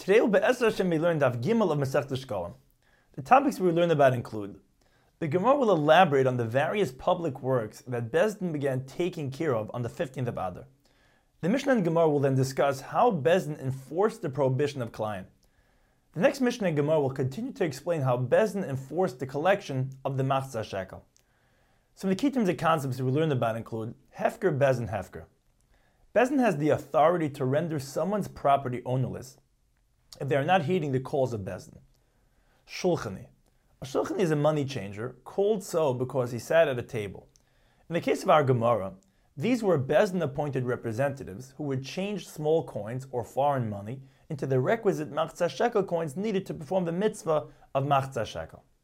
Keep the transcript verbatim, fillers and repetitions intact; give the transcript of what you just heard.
Today we'll Be'ezer Hashem we learn Daf Gimel of Masechta Shkolim. The topics we learn about include: the Gemara will elaborate on the various public works that Beis Din began taking care of on the fifteenth of Adar. The Mishnah and Gemara will then discuss how Beis Din enforced the prohibition of Klayin. The next Mishnah and Gemara will continue to explain how Beis Din enforced the collection of the Machzah Shekel. Some of the key terms and concepts we learned about include Hefker, Beis Din, Hefker. Beis Din has the authority to render someone's property ownerless if they are not heeding the calls of Beis Din. Shulchani. A shulchani is a money changer, called so because he sat at a table. In the case of our Gemara, these were Beis Din appointed representatives who would change small coins or foreign money into the requisite Machzah Shekel coins needed to perform the mitzvah of Machzah Shekel.